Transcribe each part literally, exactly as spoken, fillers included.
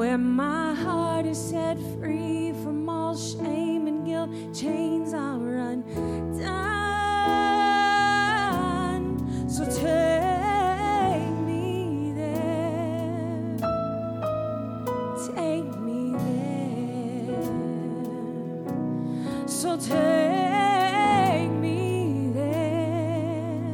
where my heart is set free from all shame and guilt. Chains are undone. So take me there. Take me there. So take me there.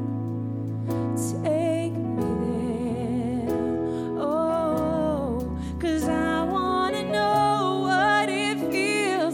Take me there. Oh, 'cause I wanna know what it feels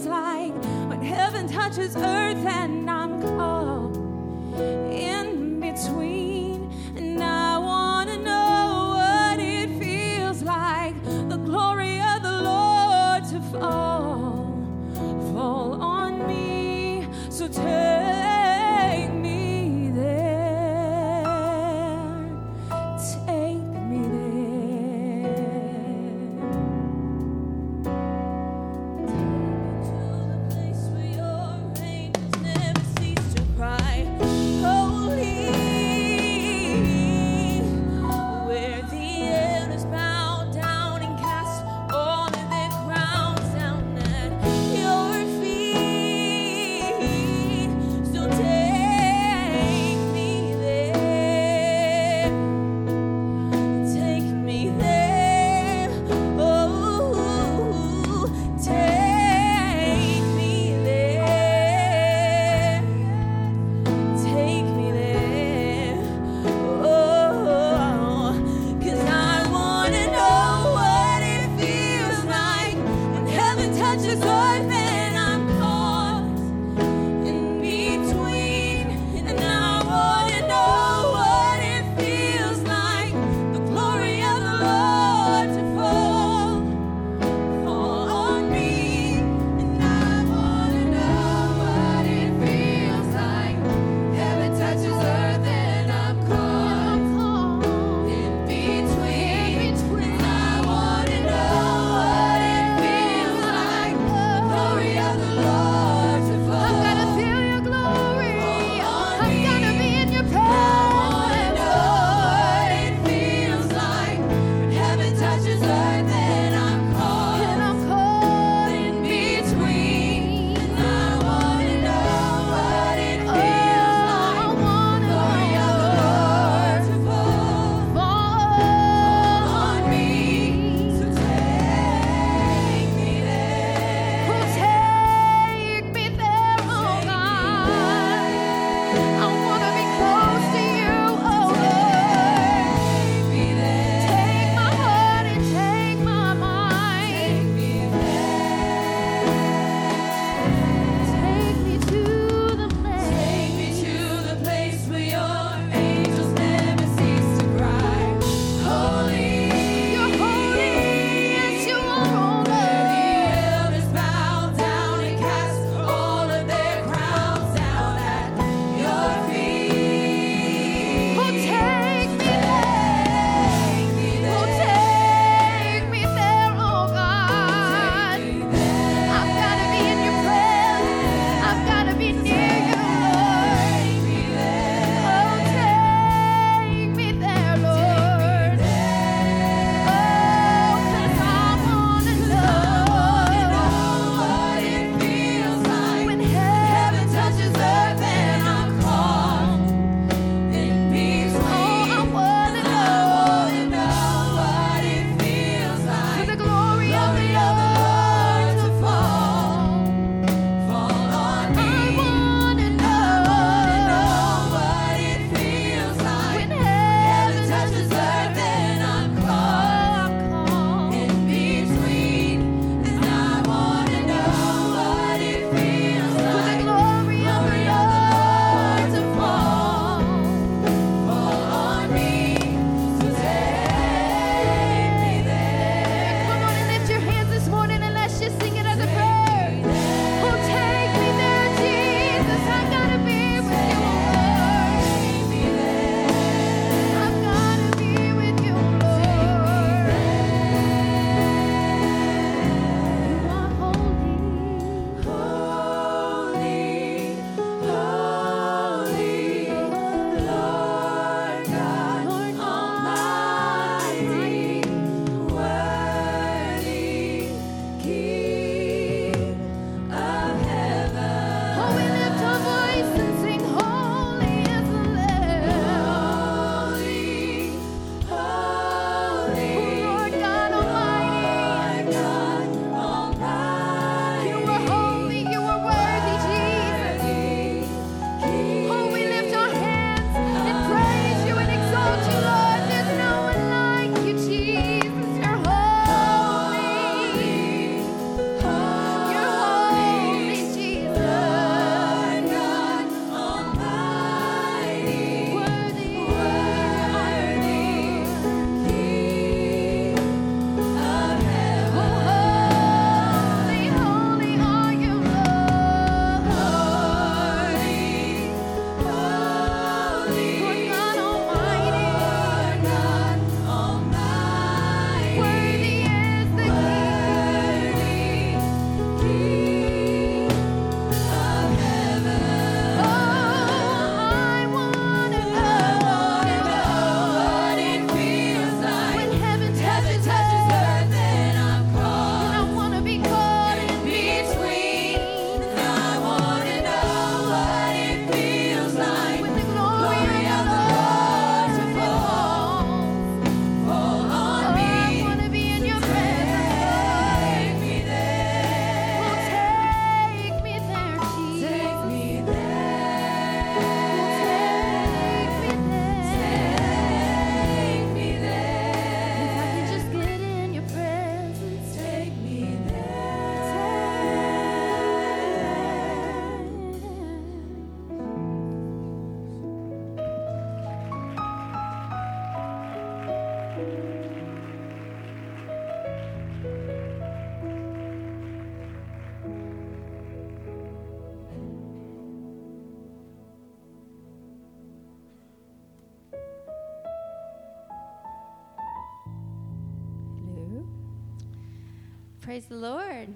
Praise the Lord.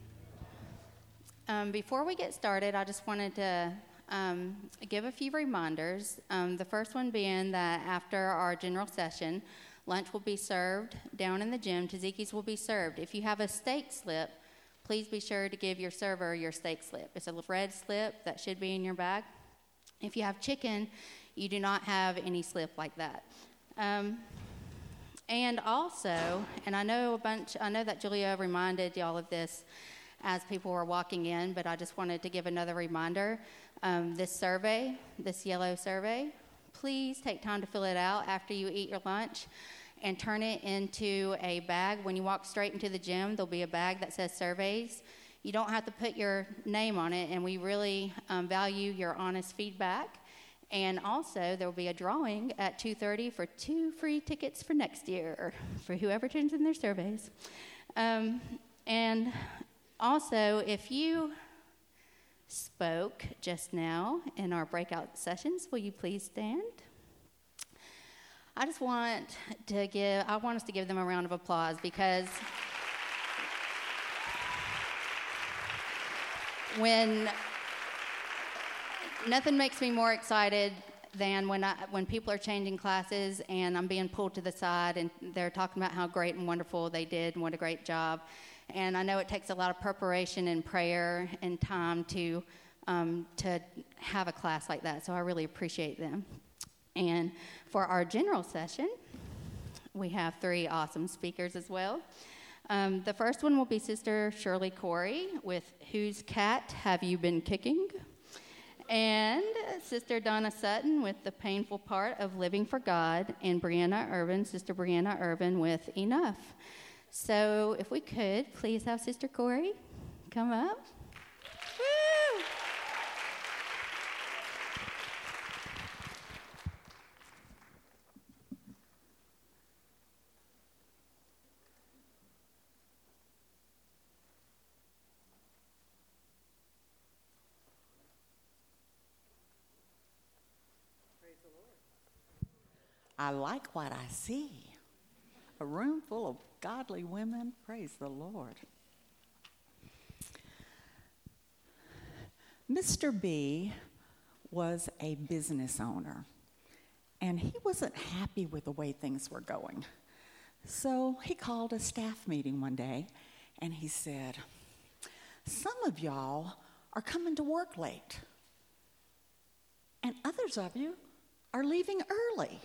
Um, before we get started, I just wanted to um, give a few reminders. Um, the first one being that after our general session, lunch will be served down in the gym. Tzatziki's will be served. If you have a steak slip, please be sure to give your server your steak slip. It's a red slip that should be in your bag. If you have chicken, you do not have any slip like that. Um, and also, and I know a bunch, I know that Julia reminded y'all of this as people were walking in, but I just wanted to give another reminder. Um, this survey, this yellow survey, please take time to fill it out after you eat your lunch and turn it into a bag. When you walk straight into the gym, there'll be a bag that says surveys. You don't have to put your name on it, and we really um, value your honest feedback. And also, there will be a drawing at two thirty for two free tickets for next year for whoever turns in their surveys. Um, and also, if you spoke just now in our breakout sessions, will you please stand? I just want to give, I want us to give them a round of applause because when nothing makes me more excited than when I, when people are changing classes and I'm being pulled to the side and they're talking about how great and wonderful they did and what a great job. And I know it takes a lot of preparation and prayer and time to um, to have a class like that, so I really appreciate them. And for our general session, we have three awesome speakers as well. Um, the first one will be Sister Shirley Corey with Whose Cat Have You Been Kicking? And Sister Donna Sutton with The Painful Part of Living for God, and Brianna Irvin, Sister Brianna Irvin with Enough. So if we could, please have Sister Corey come up. Woo! I like what I see. A room full of godly women. Praise the Lord. Mister B was a business owner, and he wasn't happy with the way things were going. So he called a staff meeting one day, and he said, "Some of y'all are coming to work late, and others of you are leaving early.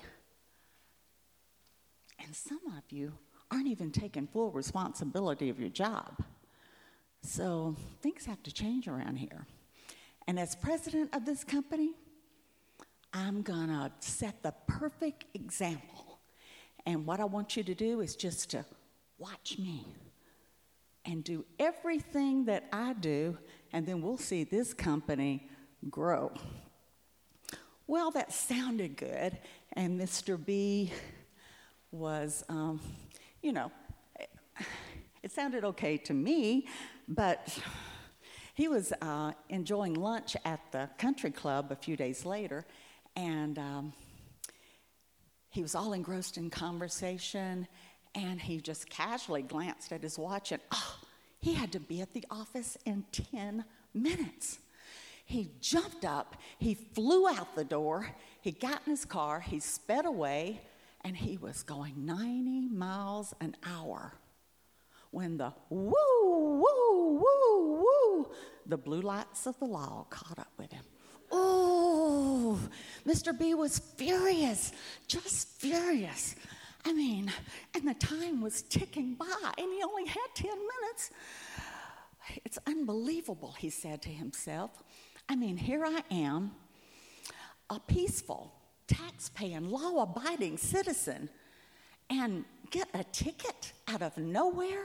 And some of you aren't even taking full responsibility of your job. So things have to change around here. And as president of this company, I'm going to set the perfect example. And what I want you to do is just to watch me and do everything that I do, and then we'll see this company grow." Well, that sounded good, and Mister B was, um, you know, it sounded okay to me, but he was uh, enjoying lunch at the country club a few days later, and um, he was all engrossed in conversation, and he just casually glanced at his watch, and oh, he had to be at the office in ten minutes. He jumped up, he flew out the door, he got in his car, he sped away, and he was going ninety miles an hour when the woo, woo, woo, woo, the blue lights of the law caught up with him. Oh, Mister B was furious, just furious. I mean, and the time was ticking by, and he only had ten minutes. It's unbelievable, he said to himself. I mean, here I am, a peaceful, tax-paying, law-abiding citizen, and get a ticket out of nowhere?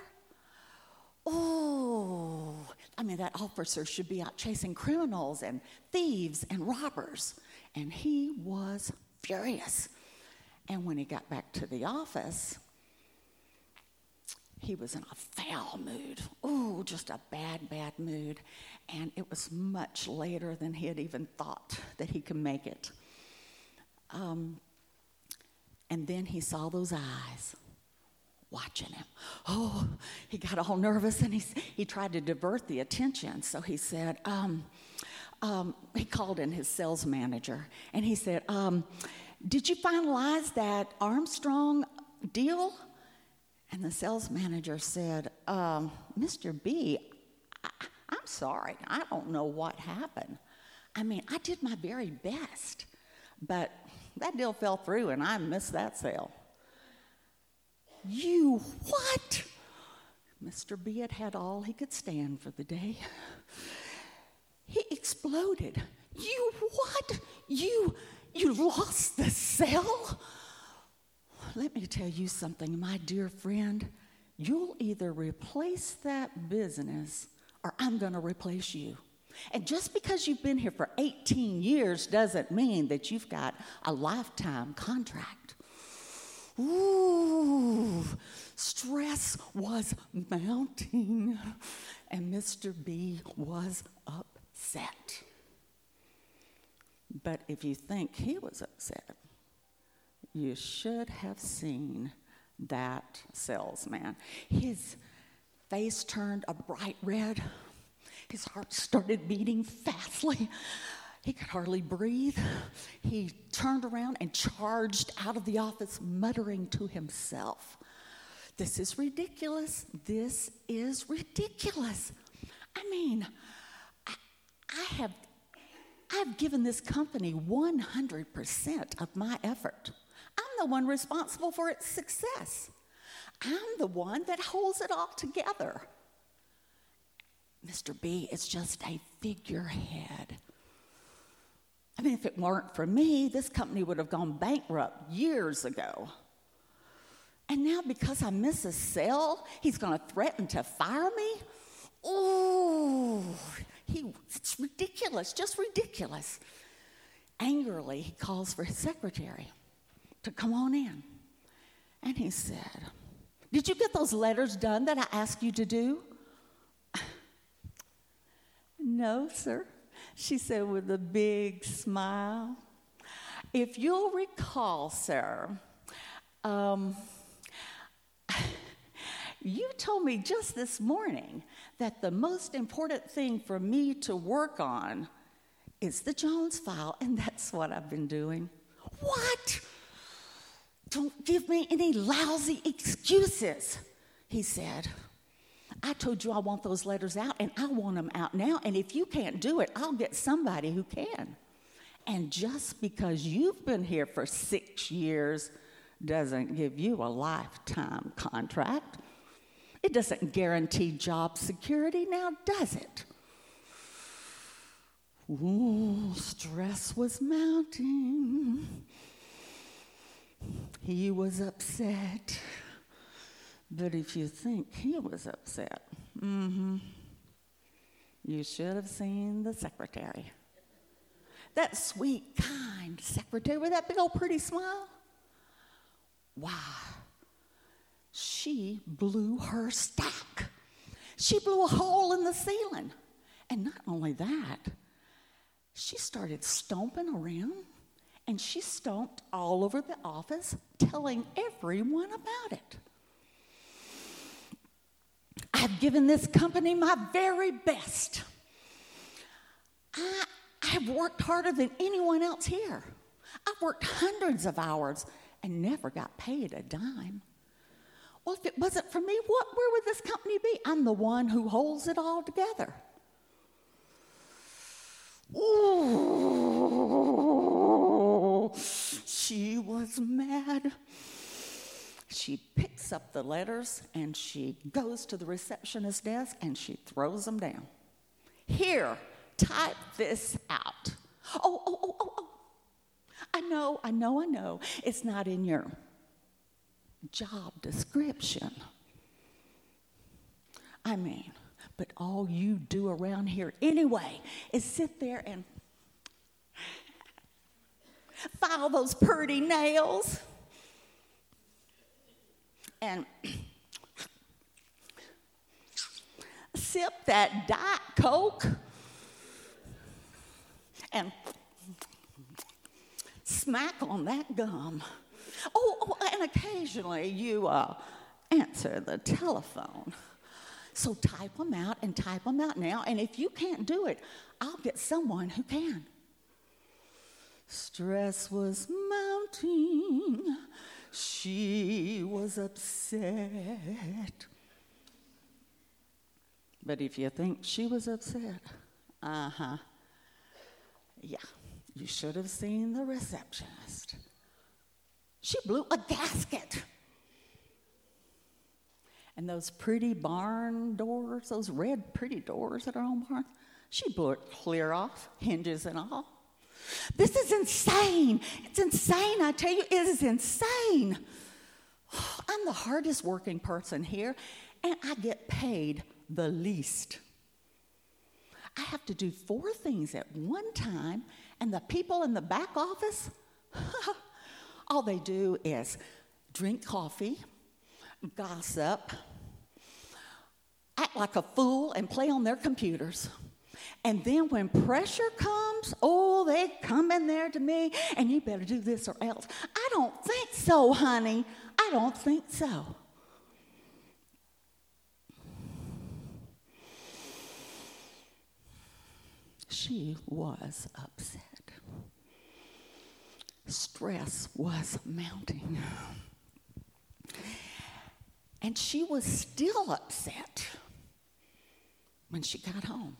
Oh, I mean, that officer should be out chasing criminals and thieves and robbers. And he was furious. And when he got back to the office, he was in a foul mood. Oh, just a bad, bad mood. And it was much later than he had even thought that he could make it. Um, and then he saw those eyes watching him. Oh, he got all nervous, and he, he tried to divert the attention. So he said, um, um, he called in his sales manager, and he said, um, did you finalize that Armstrong deal? And the sales manager said, um, Mister B, I, I'm sorry, I don't know what happened. I mean, I did my very best, but that deal fell through, and I missed that sale. You what? Mister B had had all he could stand for the day. He exploded. You what? You, you lost the sale? Let me tell you something, my dear friend. You'll either replace that business or I'm going to replace you. And just because you've been here for eighteen years doesn't mean that you've got a lifetime contract. Ooh, stress was mounting, and Mister B was upset. But if you think he was upset, you should have seen that salesman. His face turned a bright red. His heart started beating fastly. He could hardly breathe. He turned around and charged out of the office, muttering to himself, "This is ridiculous. This is ridiculous. I mean, I, I have I've given this company one hundred percent of my effort. I'm the one responsible for its success. I'm the one that holds it all together. Mister B is just a figurehead. I mean, if it weren't for me, this company would have gone bankrupt years ago. And now because I miss a sale, he's going to threaten to fire me? Ooh, he, it's ridiculous, just ridiculous." Angrily, he calls for his secretary to come on in. And he said, "Did you get those letters done that I asked you to do?" "No, sir," she said with a big smile. "If you'll recall, sir, um, you told me just this morning that the most important thing for me to work on is the Jones file, and that's what I've been doing." "What? Don't give me any lousy excuses," he said. "I told you I want those letters out, and I want them out now, and if you can't do it, I'll get somebody who can. And just because you've been here for six years doesn't give you a lifetime contract. It doesn't guarantee job security, now does it?" Ooh, stress was mounting. He was upset. But if you think he was upset, mm-hmm, you should have seen the secretary. That sweet, kind secretary with that big old pretty smile. Wow. She blew her stack. She blew a hole in the ceiling. And not only that, she started stomping around, and she stomped all over the office, telling everyone about it. "I've given this company my very best. I, I've worked harder than anyone else here. I've worked hundreds of hours and never got paid a dime. Well, if it wasn't for me, what, where would this company be? I'm the one who holds it all together." Ooh, she was mad. She picks up the letters and she goes to the receptionist's desk and she throws them down. "Here, type this out." Oh, oh, oh, oh, oh. I know, I know, I know. It's not in your job description. I mean, but all you do around here anyway is sit there and file those pretty nails and sip that Diet Coke and smack on that gum. Oh, oh, and occasionally you uh, answer the telephone. So type them out and type them out now. And if you can't do it, I'll get someone who can. Stress was mounting. She was upset. But if you think she was upset, uh-huh, yeah, you should have seen the receptionist. She blew a gasket. And those pretty barn doors, those red pretty doors that are on barns, she blew it clear off, hinges and all. This is insane. It's insane, I tell you, it is insane. I'm the hardest working person here, and I get paid the least. I have to do four things at one time, and the people in the back office, all they do is drink coffee, gossip, act like a fool, and play on their computers. And then when pressure comes, oh, they come in there to me, and you better do this or else. I don't think so, honey. I don't think so. She was upset. Stress was mounting. And she was still upset when she got home.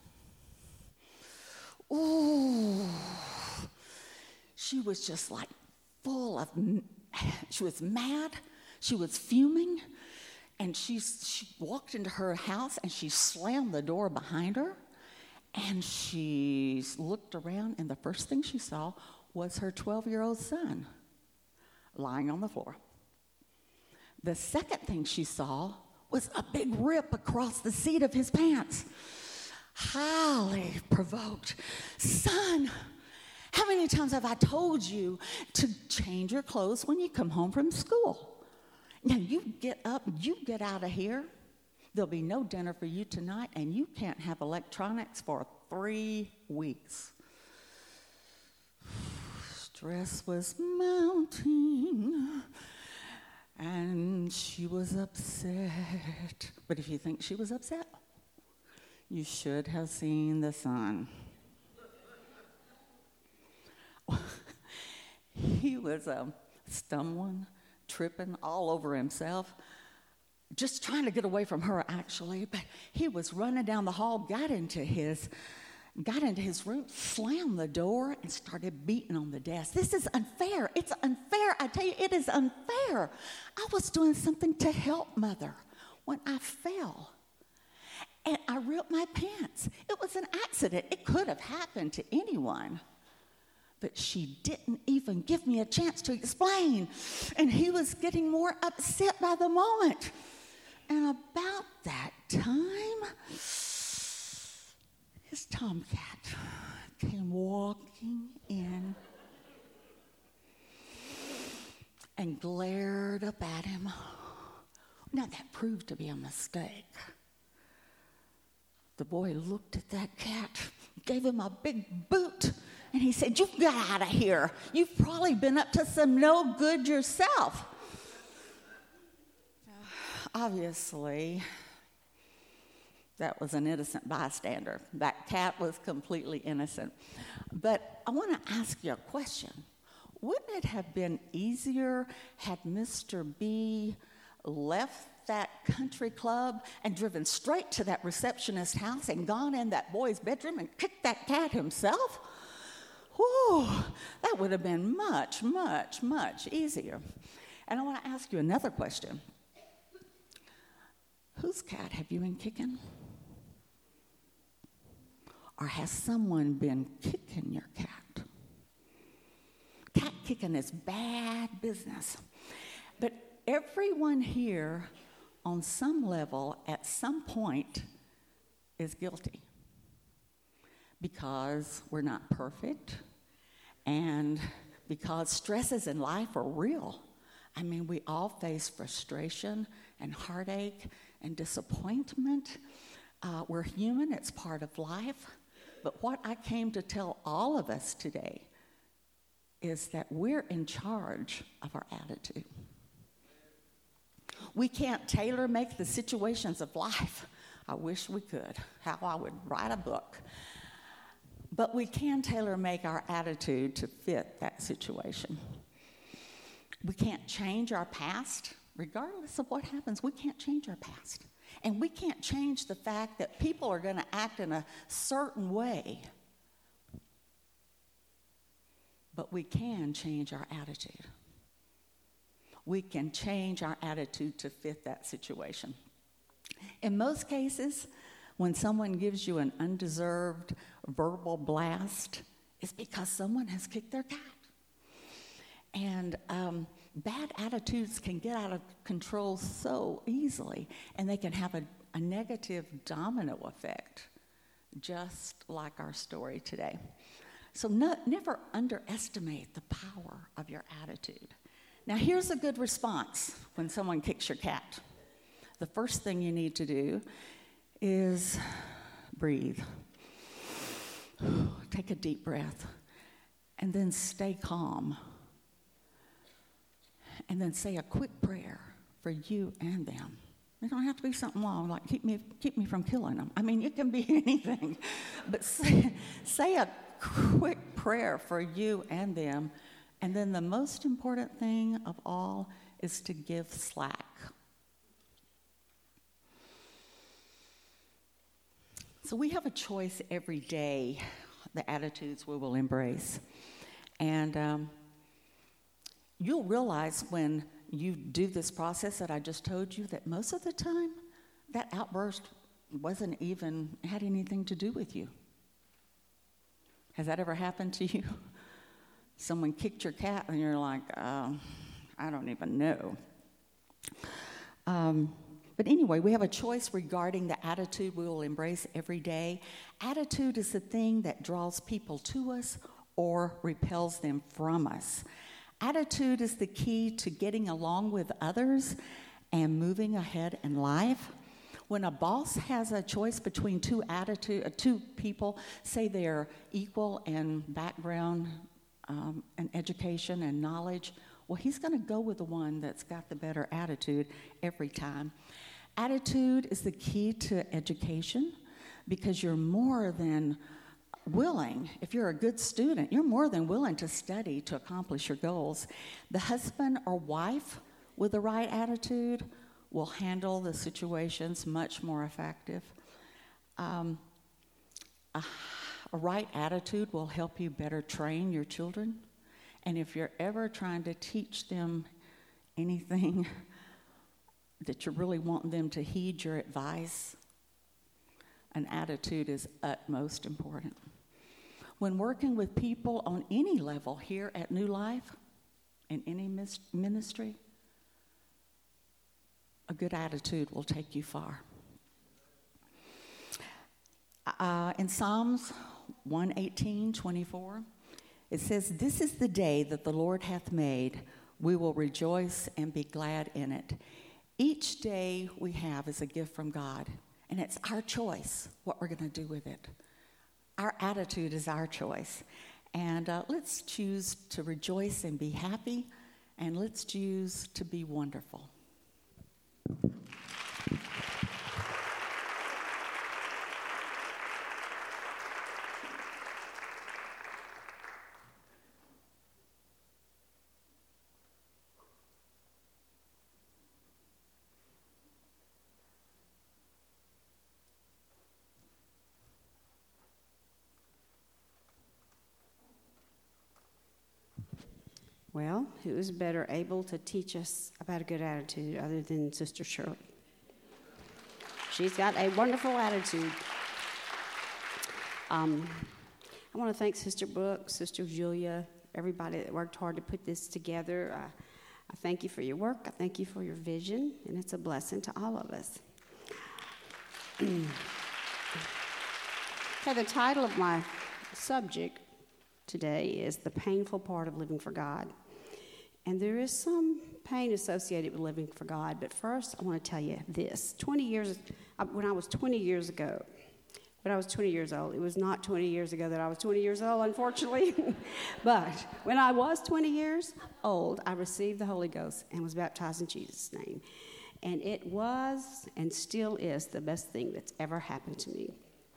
Ooh, she was just like full of, she was mad, she was fuming, and she, she walked into her house and she slammed the door behind her, and she looked around, and the first thing she saw was her twelve-year-old son lying on the floor. The second thing she saw was a big rip across the seat of his pants. Highly provoked. Son, how many times have I told you to change your clothes when you come home from school? Now you get up, you get out of here. There'll be no dinner for you tonight, and you can't have electronics for three weeks. Stress was mounting, and she was upset. But if you think she was upset, you should have seen the son. He was um, stumbling, tripping all over himself, just trying to get away from her, actually. But he was running down the hall, got into his, got into his room, slammed the door, and started beating on the desk. This is unfair. It's unfair. I tell you, it is unfair. I was doing something to help Mother when I fell. And I ripped my pants. It was an accident. It could have happened to anyone. But she didn't even give me a chance to explain. And he was getting more upset by the moment. And about that time, his tomcat came walking in and glared up at him. Now, that proved to be a mistake. The boy looked at that cat, gave him a big boot, and he said, "You get out of here. You've probably been up to some no good yourself." Obviously, that was an innocent bystander. That cat was completely innocent. But I want to ask you a question. Wouldn't it have been easier had Mister B left that country club and driven straight to that receptionist's house and gone in that boy's bedroom and kicked that cat himself? Whew, that would have been much, much, much easier. And I want to ask you another question. Whose cat have you been kicking? Or has someone been kicking your cat? Cat kicking is bad business. But everyone here, on some level, at some point, is guilty. Because we're not perfect, and because stresses in life are real. I mean, we all face frustration and heartache and disappointment. Uh, we're human, it's part of life. But what I came to tell all of us today is that we're in charge of our attitude. We can't tailor make the situations of life. I wish we could, how I would write a book. But we can tailor make our attitude to fit that situation. We can't change our past, regardless of what happens. We can't change our past. And we can't change the fact that people are going to act in a certain way. But we can change our attitude. We can change our attitude to fit that situation. In most cases, when someone gives you an undeserved verbal blast, it's because someone has kicked their cat. And um, bad attitudes can get out of control so easily, and they can have a, a negative domino effect, just like our story today. So no, never underestimate the power of your attitude. Now, here's a good response when someone kicks your cat. The first thing you need to do is breathe. Take a deep breath, and then stay calm. And then say a quick prayer for you and them. It don't have to be something long, like keep me keep me from killing them. I mean, it can be anything. But say, say a quick prayer for you and them. And then the most important thing of all is to give slack. So we have a choice every day, the attitudes we will embrace. And um, you'll realize when you do this process that I just told you that most of the time, that outburst wasn't even, had anything to do with you. Has that ever happened to you? Someone kicked your cat and you're like, oh, I don't even know. Um, but anyway, we have a choice regarding the attitude we will embrace every day. Attitude is the thing that draws people to us or repels them from us. Attitude is the key to getting along with others and moving ahead in life. When a boss has a choice between two attitude, uh, two people, say they're equal in background um, and education and knowledge, well, he's going to go with the one that's got the better attitude every time. Attitude is the key to education because you're more than willing, if you're a good student, you're more than willing to study to accomplish your goals. The husband or wife with the right attitude will handle the situations much more effective. Um, a, a right attitude will help you better train your children. And if you're ever trying to teach them anything that you're really wanting them to heed your advice, an attitude is utmost important. When working with people on any level here at New Life, in any mis- ministry, a good attitude will take you far. Uh, in Psalms one eighteen, twenty-four, it says, "This is the day that the Lord hath made. We will rejoice and be glad in it." Each day we have is a gift from God, and it's our choice what we're going to do with it. Our attitude is our choice. And uh, let's choose to rejoice and be happy, and let's choose to be wonderful. Well, who is better able to teach us about a good attitude other than Sister Shirley? She's got a wonderful attitude. Um, I want to thank Sister Brooke, Sister Julia, everybody that worked hard to put this together. Uh, I thank you for your work. I thank you for your vision, and it's a blessing to all of us. Okay, the title of my subject today is The Painful Part of Living for God. And there is some pain associated with living for God. But first, I want to tell you this. twenty years, when I was twenty years ago, when I was twenty years old, it was not twenty years ago that I was twenty years old, unfortunately. But when I was twenty years old, I received the Holy Ghost and was baptized in Jesus' name. And it was and still is the best thing that's ever happened to me.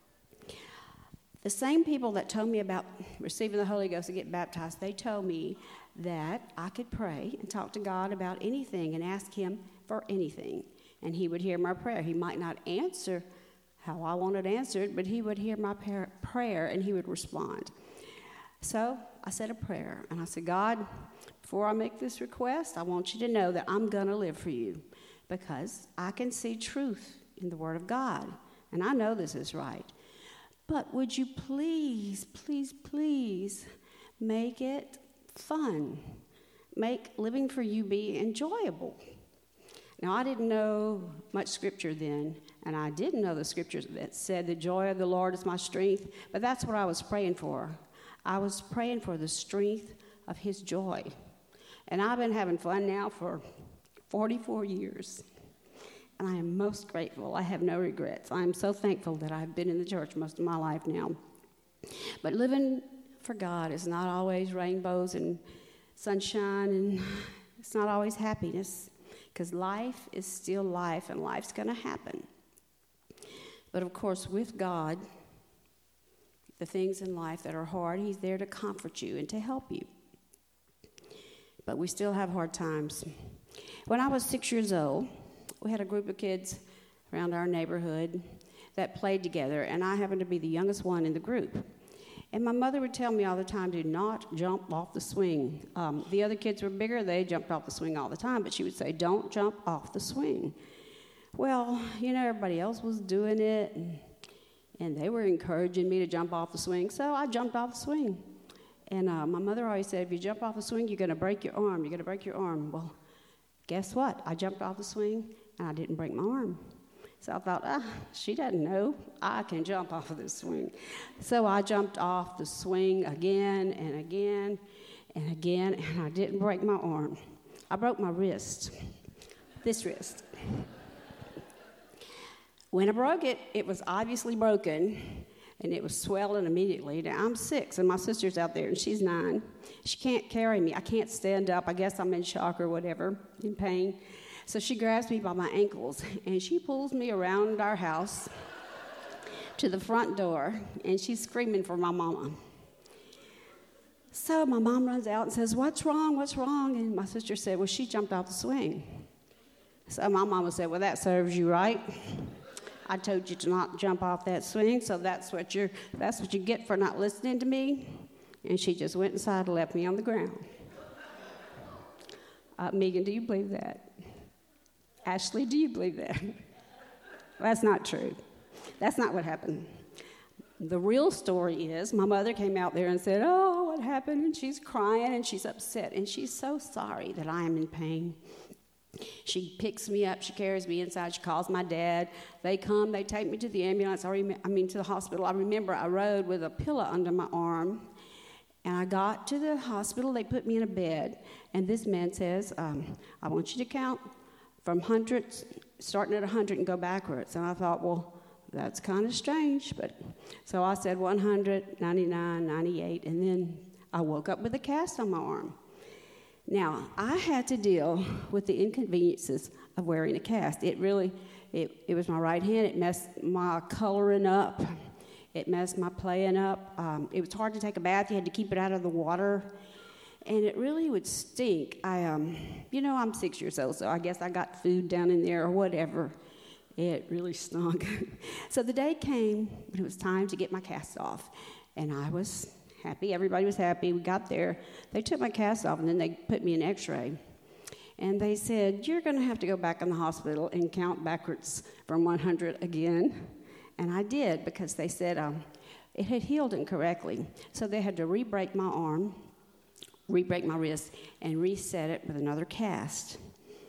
The same people that told me about receiving the Holy Ghost and get baptized, they told me that I could pray and talk to God about anything and ask him for anything. And he would hear my prayer. He might not answer how I wanted answered, but he would hear my prayer and he would respond. So I said a prayer, and I said, God, before I make this request, I want you to know that I'm going to live for you, because I can see truth in the Word of God, and I know this is right. But would you please, please, please make it fun. Make living for you be enjoyable. Now, I didn't know much scripture then, and I didn't know the scriptures that said the joy of the Lord is my strength, but that's what I was praying for. I was praying for the strength of his joy. And I've been having fun now for forty-four years. And I am most grateful. I have no regrets. I am so thankful that I've been in the church most of my life now. But living for God is not always rainbows and sunshine, and it's not always happiness, because life is still life, and life's going to happen. But of course, with God, the things in life that are hard, he's there to comfort you and to help you. But we still have hard times. When I was six years old, we had a group of kids around our neighborhood that played together, and I happened to be the youngest one in the group. And my mother would tell me all the time, do not jump off the swing. Um, the other kids were bigger. They jumped off the swing all the time, but she would say, don't jump off the swing. Well, you know, everybody else was doing it, and, and they were encouraging me to jump off the swing, so I jumped off the swing. And uh, my mother always said, if you jump off the swing, you're going to break your arm. You're going to break your arm. Well, guess what? I jumped off the swing, and I didn't break my arm. So I thought, ah, she doesn't know. I can jump off of this swing. So I jumped off the swing again and again and again, and I didn't break my arm. I broke my wrist, this wrist. When I broke it, it was obviously broken, and it was swelling immediately. Now, I'm six, and my sister's out there, and she's nine. She can't carry me. I can't stand up. I guess I'm in shock or whatever, in pain. So she grabs me by my ankles, and she pulls me around our house to the front door, and she's screaming for my mama. So my mom runs out and says, what's wrong, what's wrong? And my sister said, well, she jumped off the swing. So my mama said, well, that serves you right. I told you to not jump off that swing, so that's what you're, that's what you get for not listening to me. And she just went inside and left me on the ground. Uh, Megan, do you believe that? Ashley, do you believe that? That's not true. That's not what happened. The real story is my mother came out there and said, oh, what happened? And she's crying and she's upset, and she's so sorry that I am in pain. She picks me up, she carries me inside, she calls my dad. They come, they take me to the ambulance, I, rem- I mean to the hospital. I remember I rode with a pillow under my arm, and I got to the hospital, they put me in a bed, and this man says, um, I want you to count from hundreds, starting at one hundred and go backwards. And I thought, well, that's kind of strange. But so I said one hundred, ninety-nine, ninety-eight, and then I woke up with a cast on my arm. Now, I had to deal with the inconveniences of wearing a cast. It really, it, it was my right hand. It messed my coloring up. It messed my playing up. Um, it was hard to take a bath. You had to keep it out of the water. And it really would stink. I, um, you know, I'm six years old, so I guess I got food down in there or whatever. It really stunk. So the day came when it was time to get my cast off, and I was happy. Everybody was happy. We got there. They took my cast off, and then they put me in x-ray. And they said, you're going to have to go back in the hospital and count backwards from one hundred again. And I did, because they said um, it had healed incorrectly. So they had to re-break my arm, re-break my wrist, and reset it with another cast.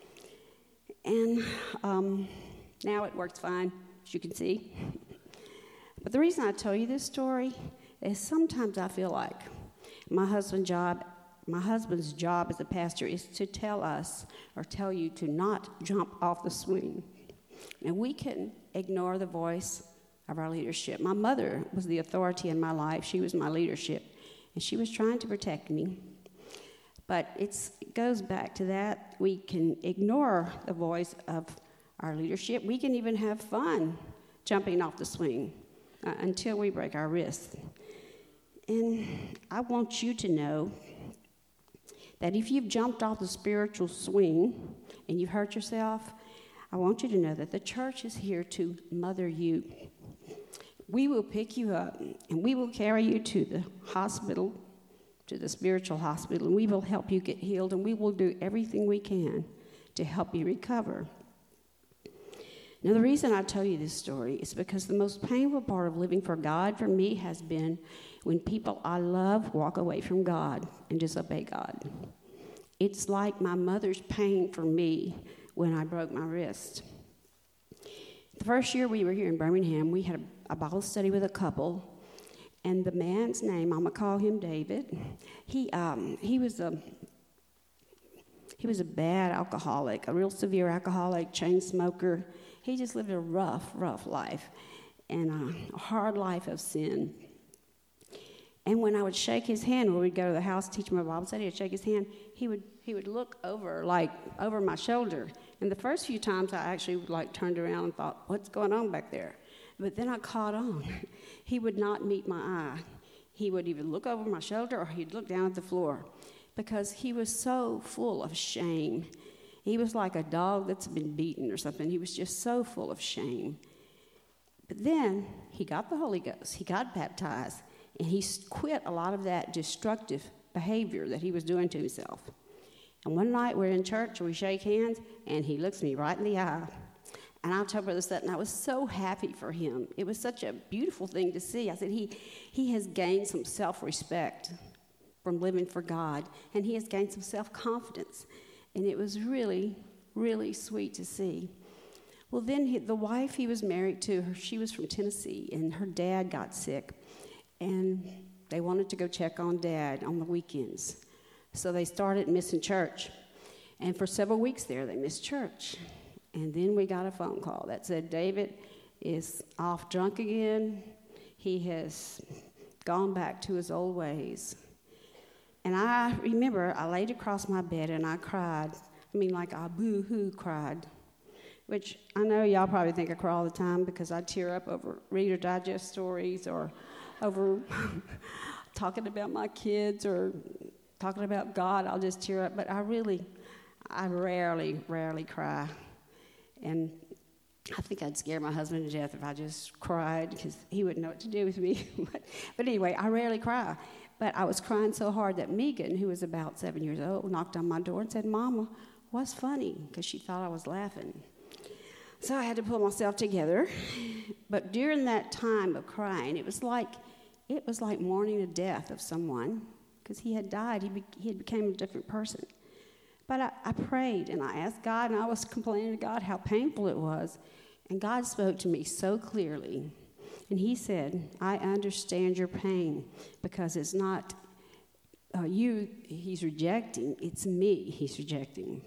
And um, now it works fine, as you can see. But the reason I tell you this story is sometimes I feel like my husband's job, my husband's job as a pastor is to tell us or tell you to not jump off the swing. And we can ignore the voice of our leadership. My mother was the authority in my life. She was my leadership, and she was trying to protect me. But it's, it goes back to that. We can ignore the voice of our leadership. We can even have fun jumping off the swing uh, until we break our wrists. And I want you to know that if you've jumped off the spiritual swing and you've hurt yourself, I want you to know that the church is here to mother you. We will pick you up, and we will carry you to the hospital, to the spiritual hospital, and we will help you get healed, and we will do everything we can to help you recover. Now, the reason I tell you this story is because the most painful part of living for God for me has been when people I love walk away from God and disobey God. It's like my mother's pain for me when I broke my wrist. The first year we were here in Birmingham, we had a, a Bible study with a couple, and the man's name, I'm gonna call him David. He um, he was a he was a bad alcoholic, a real severe alcoholic, chain smoker. He just lived a rough, rough life, and a, a hard life of sin. And when I would shake his hand, when we'd go to the house, teach him a Bible study, I'd shake his hand, he would he would look over, like, over my shoulder. And the first few times I actually, like, turned around and thought, what's going on back there? But then I caught on. He would not meet my eye. He would either look over my shoulder or he'd look down at the floor because he was so full of shame. He was like a dog that's been beaten or something. He was just so full of shame. But then he got the Holy Ghost. He got baptized. And he quit a lot of that destructive behavior that he was doing to himself. And one night we're in church, we shake hands, and he looks me right in the eye. And I told Brother Sutton, I was so happy for him. It was such a beautiful thing to see. I said, he, he has gained some self-respect from living for God, and he has gained some self-confidence. And it was really, really sweet to see. Well, then he, the wife he was married to, her, she was from Tennessee, and her dad got sick. And they wanted to go check on Dad on the weekends. So they started missing church. And for several weeks there, they missed church. And then we got a phone call that said, David is off drunk again. He has gone back to his old ways. And I remember I laid across my bed and I cried. I mean, like I boo-hoo cried. Which I know y'all probably think I cry all the time because I tear up over Reader Digest stories or over talking about my kids or talking about God. I'll just tear up. But I really, I rarely, rarely cry. And I think I'd scare my husband to death if I just cried because he wouldn't know what to do with me. but, but anyway, I rarely cry. But I was crying so hard that Megan, who was about seven years old, knocked on my door and said, Mama, what's funny? Because she thought I was laughing. So I had to pull myself together. But during that time of crying, it was like it was like mourning the death of someone because he had died. He, be, he had became a different person. But I, I prayed and I asked God, and I was complaining to God how painful it was. And God spoke to me so clearly. And he said, I understand your pain because it's not uh, you he's rejecting, it's me he's rejecting.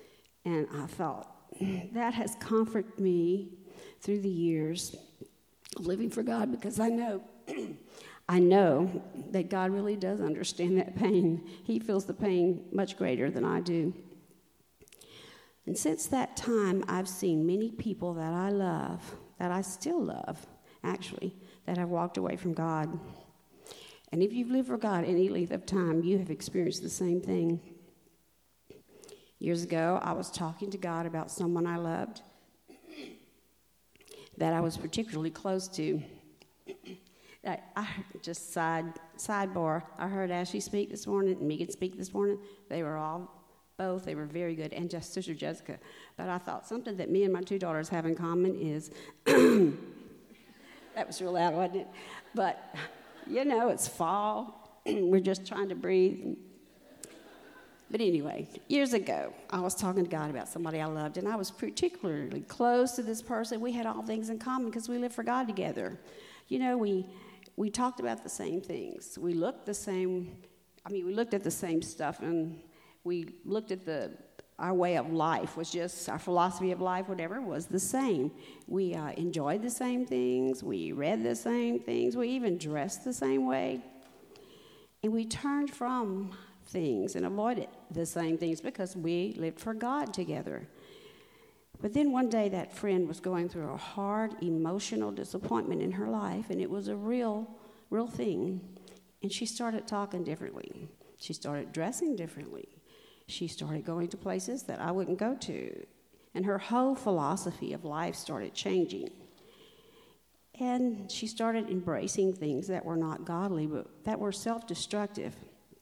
And I thought, that has comforted me through the years of living for God because I know, I know that God really does understand that pain. He feels the pain much greater than I do. And since that time, I've seen many people that I love, that I still love, actually, that have walked away from God. And if you've lived for God any length of time, you have experienced the same thing. Years ago, I was talking to God about someone I loved that I was particularly close to. I, I just side sidebar. I heard Ashley speak this morning and Megan speak this morning. They were all both. They were very good, and just Sister Jessica. But I thought something that me and my two daughters have in common is that was real loud, wasn't it? But you know, it's fall. We're just trying to breathe. But anyway, years ago, I was talking to God about somebody I loved, and I was particularly close to this person. We had all things in common because we lived for God together. You know, we we talked about the same things. We looked the same. I mean, we looked at the same stuff, and we looked at the our way of life was just our philosophy of life, whatever, was the same. We uh, enjoyed the same things. We read the same things. We even dressed the same way, and we turned from things and avoided the same things because we lived for God together. But then one day that friend was going through a hard emotional disappointment in her life, and it was a real, real thing. And she started talking differently. She started dressing differently. She started going to places that I wouldn't go to. And her whole philosophy of life started changing. And she started embracing things that were not godly, but that were self-destructive.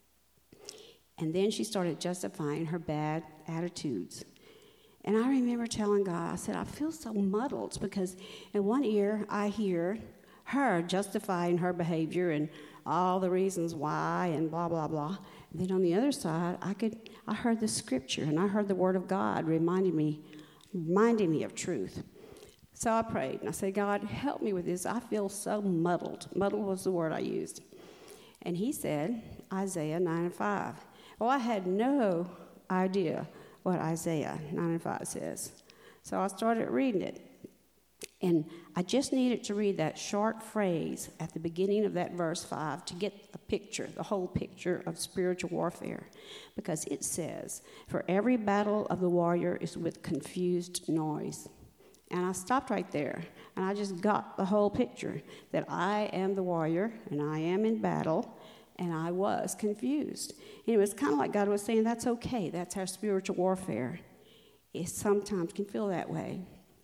And then she started justifying her bad attitudes. And I remember telling God, I said, I feel so muddled because in one ear I hear her justifying her behavior and all the reasons why and blah, blah, blah. And then on the other side, I could I heard the scripture and I heard the word of God reminding me, reminding me of truth. So I prayed and I said, God, help me with this. I feel so muddled. Muddled was the word I used. And he said, Isaiah nine and five. Well, I had no idea what Isaiah nine and five says. So I started reading it. And I just needed to read that short phrase at the beginning of that verse five to get a picture, the whole picture of spiritual warfare. Because it says, for every battle of the warrior is with confused noise. And I stopped right there. And I just got the whole picture that I am the warrior and I am in battle. And I was confused. And it was kind of like God was saying, that's okay. That's our spiritual warfare. It sometimes can feel that way.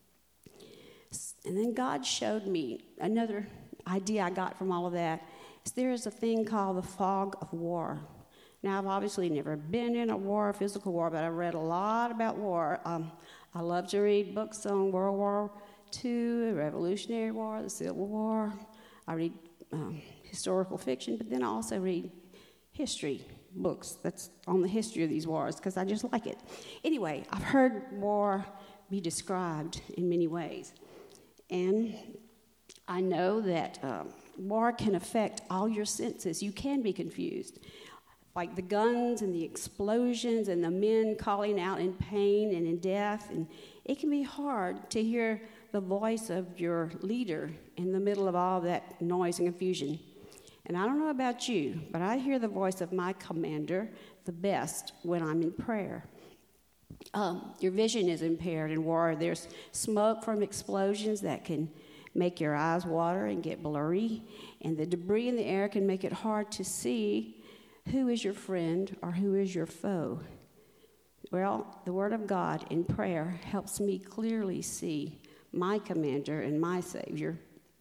And then God showed me another idea I got from all of that. Is there is a thing called the fog of war. Now, I've obviously never been in a war, a physical war, but I've read a lot about war. Um, I love to read books on World War Two, the Revolutionary War, the Civil War. I read um, historical fiction, but then I also read history books that's on the history of these wars because I just like it. Anyway, I've heard war be described in many ways. And I know that um, war can affect all your senses. You can be confused. Like the guns and the explosions and the men calling out in pain and in death. And it can be hard to hear the voice of your leader in the middle of all that noise and confusion. And I don't know about you, but I hear the voice of my commander the best when I'm in prayer. Um, your vision is impaired in war. There's smoke from explosions that can make your eyes water and get blurry. And the debris in the air can make it hard to see who is your friend or who is your foe. Well, the Word of God in prayer helps me clearly see my commander and my Savior.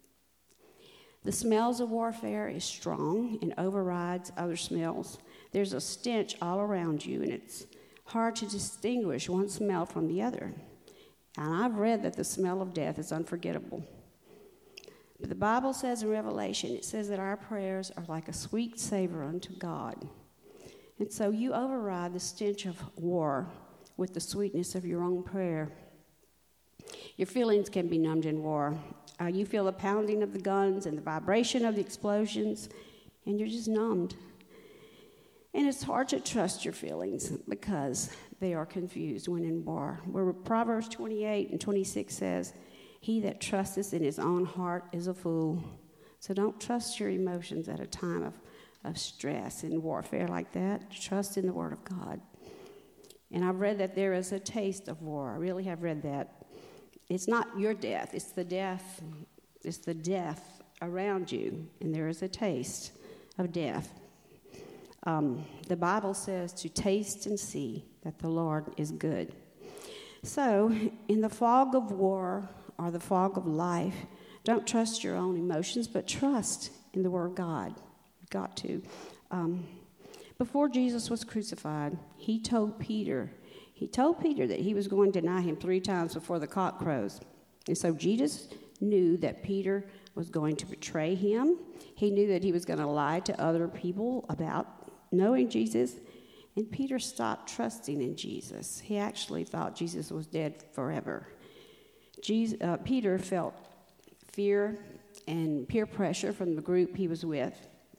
The smells of warfare is strong and overrides other smells. There's a stench all around you, and it's hard to distinguish one smell from the other. And I've read that the smell of death is unforgettable. But the Bible says in Revelation, it says that our prayers are like a sweet savor unto God. And so you override the stench of war with the sweetness of your own prayer. Your feelings can be numbed in war. Uh, you feel the pounding of the guns and the vibration of the explosions, and you're just numbed. And it's hard to trust your feelings because they are confused when in war. Where Proverbs twenty-eight and twenty-six says, he that trusteth in his own heart is a fool. So don't trust your emotions at a time of, of stress and warfare like that. Trust in the Word of God. And I've read that there is a taste of war. I really have read that. It's not your death. It's the death. It's the death around you. And there is a taste of death. Um, the Bible says to taste and see that the Lord is good. So, in the fog of war or the fog of life, don't trust your own emotions, but trust in the Word of God. You've got to. Um, before Jesus was crucified, he told Peter, he told Peter that he was going to deny him three times before the cock crows. And so Jesus knew that Peter was going to betray him. He knew that he was going to lie to other people about knowing Jesus, and Peter stopped trusting in Jesus. He actually thought Jesus was dead forever. Jesus, uh, Peter felt fear and peer pressure from the group he was with.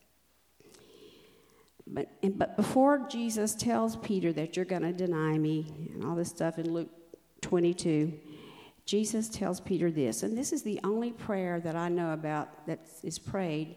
But, and, but before Jesus tells Peter that you're going to deny me, and all this stuff in Luke twenty-two, Jesus tells Peter this, and this is the only prayer that I know about that is prayed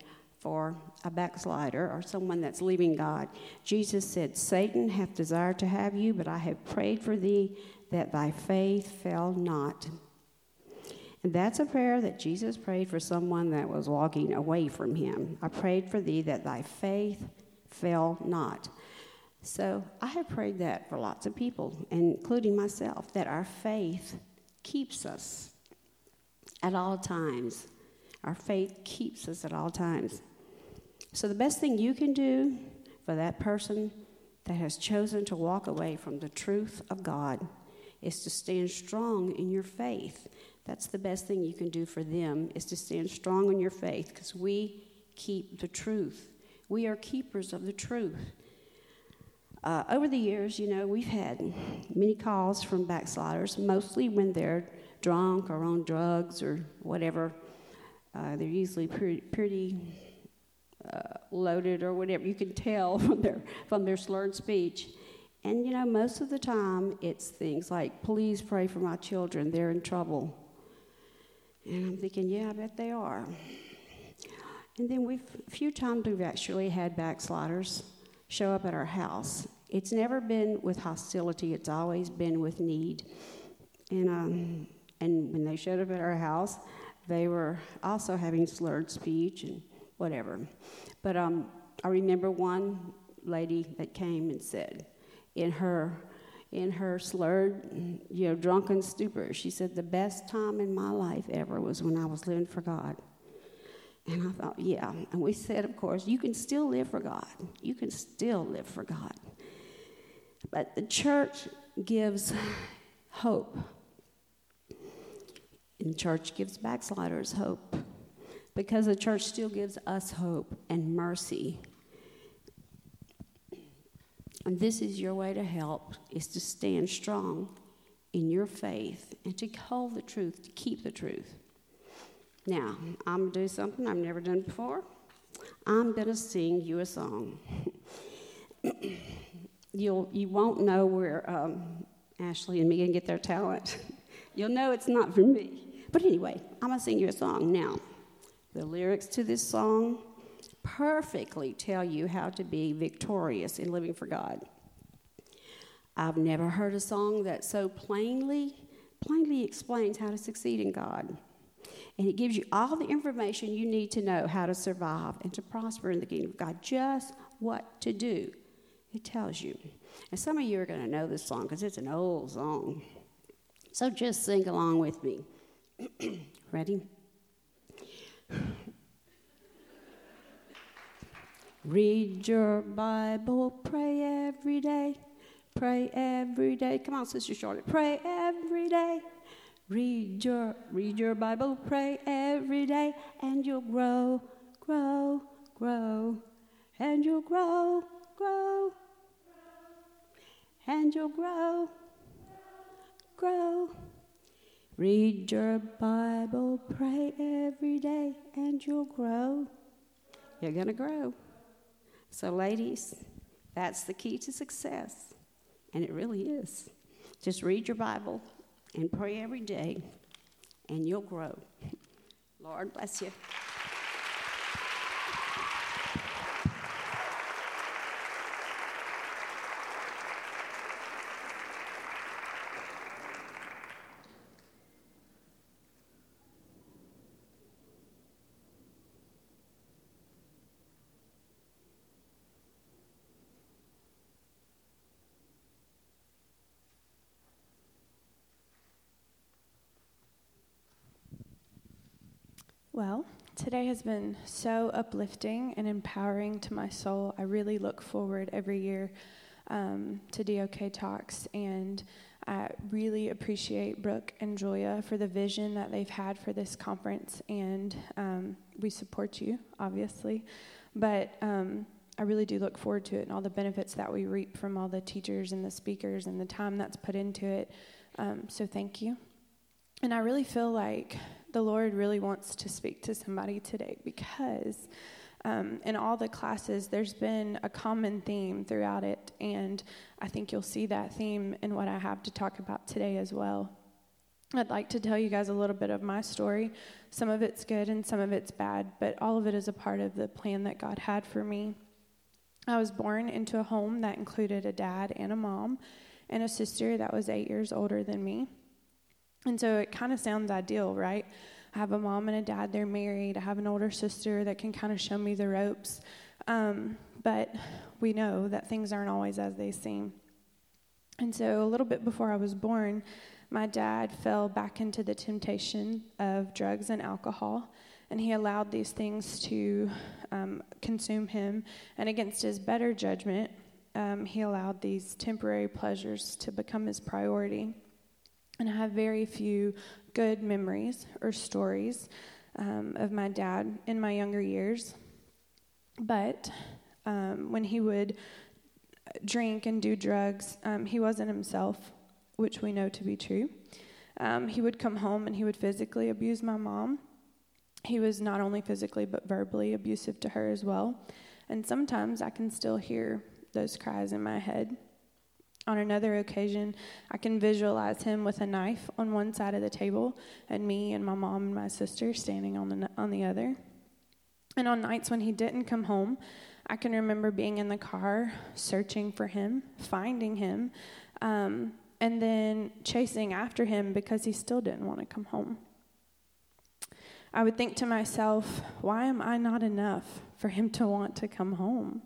for a backslider or someone that's leaving God. Jesus said, Satan hath desired to have you, but I have prayed for thee that thy faith fail not. And that's a prayer that Jesus prayed for someone that was walking away from him. I prayed for thee that thy faith fail not. So I have prayed that for lots of people, including myself, that our faith keeps us at all times. Our faith keeps us at all times. So the best thing you can do for that person that has chosen to walk away from the truth of God is to stand strong in your faith. That's the best thing you can do for them, is to stand strong in your faith, because we keep the truth. We are keepers of the truth. Uh, over the years, you know, we've had many calls from backsliders, mostly when they're drunk or on drugs or whatever. Uh, they're usually pretty, pretty uh, loaded or whatever. You can tell from their from their slurred speech. And, you know, most of the time it's things like, please pray for my children, they're in trouble. And I'm thinking, yeah, I bet they are. And then we've, a few times we've actually had backsliders show up at our house. It's never been with hostility, it's always been with need. And um, and when they showed up at our house, they were also having slurred speech and whatever. But um, I remember one lady that came and said, in her in her slurred, you know, drunken stupor, she said, the best time in my life ever was when I was living for God. And I thought, yeah. And we said, of course, you can still live for God. You can still live for God. But the church gives hope. And the church gives backsliders hope, because the church still gives us hope and mercy. And this is your way to help, is to stand strong in your faith and to hold the truth, to keep the truth. Now, I'm going to do something I've never done before. I'm going to sing you a song. You'll, you won't know where um, Ashley and Megan get their talent. You'll know it's not from me. But anyway, I'm going to sing you a song. Now, the lyrics to this song perfectly tell you how to be victorious in living for God. I've never heard a song that so plainly, plainly explains how to succeed in God. And it gives you all the information you need to know how to survive and to prosper in the kingdom of God, just what to do. It tells you. And some of you are going to know this song because it's an old song. So just sing along with me. Ready? Read your Bible, pray every day, pray every day. Come on, Sister Charlotte, pray every day. Read your, read your Bible, pray every day, and you'll grow, grow, grow, and you'll grow, grow, and you'll grow, grow. Read your Bible, pray every day, and you'll grow. You're going to grow. So, ladies, that's the key to success, and it really is. Just read your Bible and pray every day, and you'll grow. Lord bless you. Well, today has been so uplifting and empowering to my soul. I really look forward every year um, to D O K Talks, and I really appreciate Brooke and Joya for the vision that they've had for this conference, and um, we support you, obviously, but um, I really do look forward to it and all the benefits that we reap from all the teachers and the speakers and the time that's put into it, um, so thank you. And I really feel like the Lord really wants to speak to somebody today, because um, in all the classes, there's been a common theme throughout it, and I think you'll see that theme in what I have to talk about today as well. I'd like to tell you guys a little bit of my story. Some of it's good and some of it's bad, but all of it is a part of the plan that God had for me. I was born into a home that included a dad and a mom and a sister that was eight years older than me. And so it kind of sounds ideal, right? I have a mom and a dad, they're married. I have an older sister that can kind of show me the ropes. Um, but we know that things aren't always as they seem. And so a little bit before I was born, my dad fell back into the temptation of drugs and alcohol, and he allowed these things to um, consume him. And against his better judgment, um, he allowed these temporary pleasures to become his priority. And I have very few good memories or stories um, of my dad in my younger years. But um, when he would drink and do drugs, um, he wasn't himself, which we know to be true. Um, he would come home and he would physically abuse my mom. He was not only physically but verbally abusive to her as well. And sometimes I can still hear those cries in my head. On another occasion, I can visualize him with a knife on one side of the table and me and my mom and my sister standing on the on the other. And on nights when he didn't come home, I can remember being in the car, searching for him, finding him, um, and then chasing after him because he still didn't want to come home. I would think to myself, why am I not enough for him to want to come home?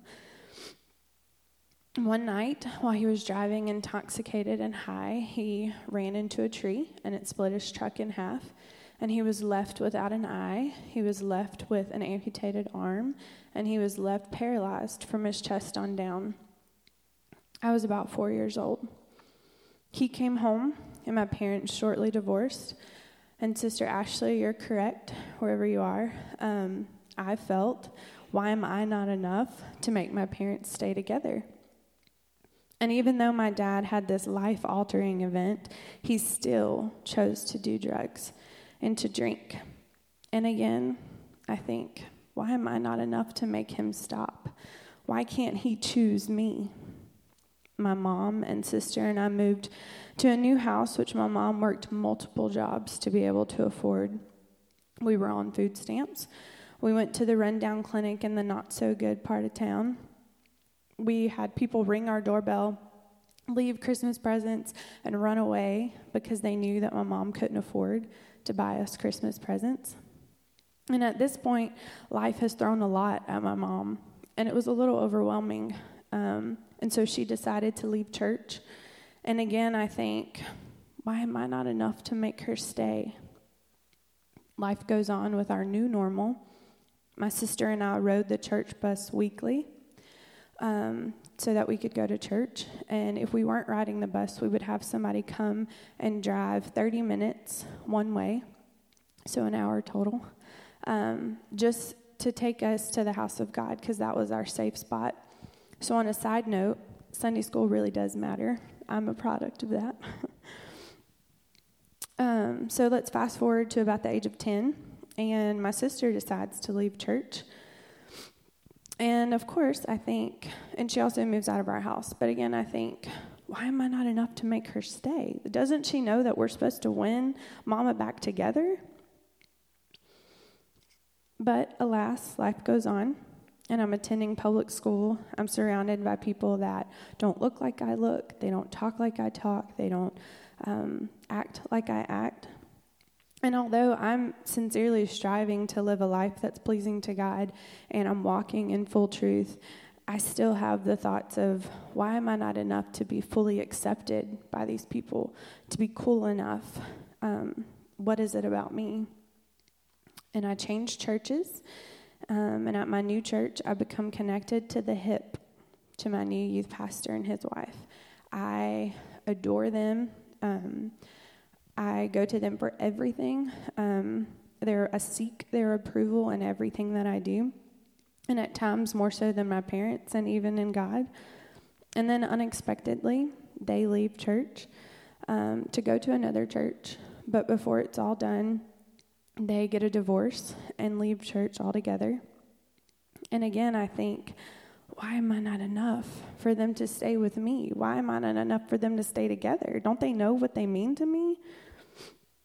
One night, while he was driving intoxicated and high, he ran into a tree, and it split his truck in half, and he was left without an eye. He was left with an amputated arm, and he was left paralyzed from his chest on down. I was about four years old. He came home, and my parents shortly divorced. And Sister Ashley, you're correct, wherever you are. Um, I felt, why am I not enough to make my parents stay together? And even though my dad had this life-altering event, he still chose to do drugs and to drink. And again, I think, why am I not enough to make him stop? Why can't he choose me? My mom and sister and I moved to a new house, which my mom worked multiple jobs to be able to afford. We were on food stamps. We went to the rundown clinic in the not-so-good part of town. We had people ring our doorbell, leave Christmas presents, and run away because they knew that my mom couldn't afford to buy us Christmas presents. And at this point, life has thrown a lot at my mom, and it was a little overwhelming. Um, and so she decided to leave church. And again, I think, why am I not enough to make her stay? Life goes on with our new normal. My sister and I rode the church bus weekly um, so that we could go to church. And if we weren't riding the bus, we would have somebody come and drive thirty minutes one way, so an hour total, um, just to take us to the house of God, because that was our safe spot. So on a side note, Sunday school really does matter. I'm a product of that. um, so let's fast forward to about the age of ten, and my sister decides to leave church. And of course, I think, and she also moves out of our house, but again, I think, why am I not enough to make her stay? Doesn't she know that we're supposed to win Mama back together? But alas, life goes on. And I'm attending public school. I'm surrounded by people that don't look like I look. They don't talk like I talk. They don't um, act like I act. And although I'm sincerely striving to live a life that's pleasing to God and I'm walking in full truth, I still have the thoughts of, why am I not enough to be fully accepted by these people, to be cool enough? Um, what is it about me? And I changed churches. Um, and at my new church, I become connected to the hip, to my new youth pastor and his wife. I adore them. Um, I go to them for everything. Um, they're, I seek their approval in everything that I do, and at times more so than my parents and even in God. And then unexpectedly, they leave church um, to go to another church. But before it's all done, they get a divorce and leave church altogether. And again, I think, why am I not enough for them to stay with me? Why am I not enough for them to stay together? Don't they know what they mean to me?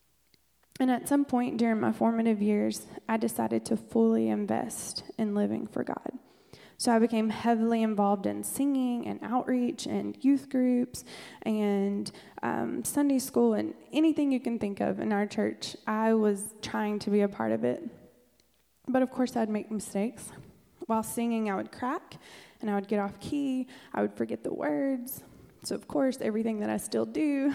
And at some point during my formative years, I decided to fully invest in living for God. So I became heavily involved in singing and outreach and youth groups and um, Sunday school and anything you can think of in our church. I was trying to be a part of it. But of course, I'd make mistakes. While singing, I would crack and I would get off key. I would forget the words. So of course, everything that I still do.